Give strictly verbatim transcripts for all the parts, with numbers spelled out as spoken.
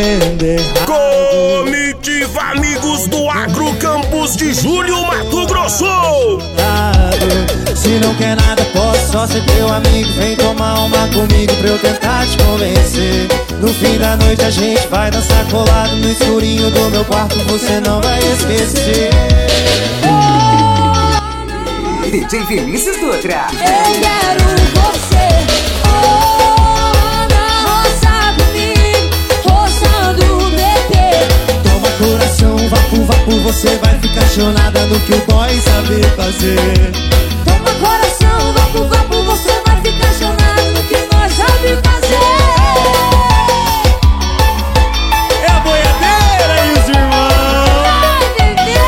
fazendo errado. Comitiva Amigos do Agro, Campos de Julho, Mato Grosso. Se não quer nada, posso só ser teu amigo. Vem tomar uma comigo pra eu tentar te convencer. No fim da noite a gente vai dançar colado no escurinho do meu quarto, você não vai esquecer. D J Vinícius Dutra. Eu quero você, oh, na roça comigo, roçando o bebê. Toma coração, vapo, vapo, você vai ficar chonada no que o boy sabe fazer. Toma coração, vapo, vapo, você vai ficar chonado no que nós sabe fazer. É a boiadeira e os irmãos. Ai, bebê.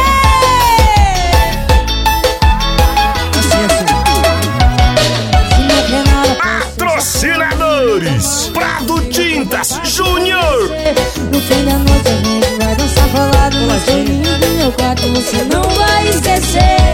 Assim, assim. Se não quer nada, Patrocinadores: Prado Tintas Júnior. no fim da noite a gente vai dançar colado no escurinho do meu quarto, você não vai esquecer.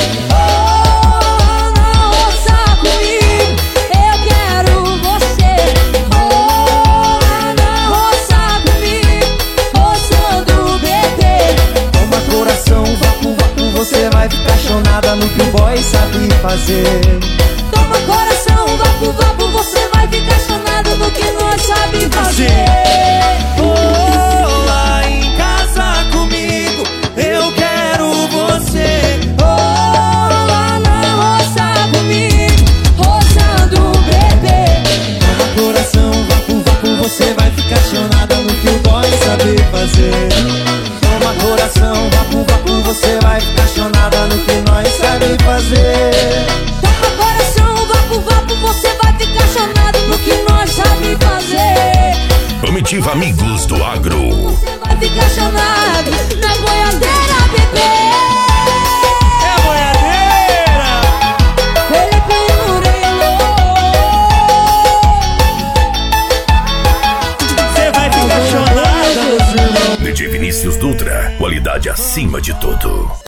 Oh, na roça comigo, eu quero você. Oh, na roça comigo, roçando o bebê. Toma coração, vapo, vapo, você vai ficar chonada no que o boy sabe fazer. Toma coração, vapo, vapo, você vai ficar chonado no que nós sabe fazer. Oh, lá em casa comigo, eu quero você. Oh, lá na roça comigo, roçando o bebê. Toma coração, vapo, vapo, você vai ficar chonada no que o boy sabe fazer. Toma coração, vapo, vapo, você vai ficar chonada no que nós sabe fazer. Toma coração, vapo, vapo, você vai ficar chonado no que nós sabe fazer. Comitiva Amigos do Agro. Você vai ficar chonado na boiadeira, bebê. É a boiadeira! Ele pendurelou. Você vai ficar chonada, meus irmãos. D J Vinícius Dutra, qualidade acima de tudo.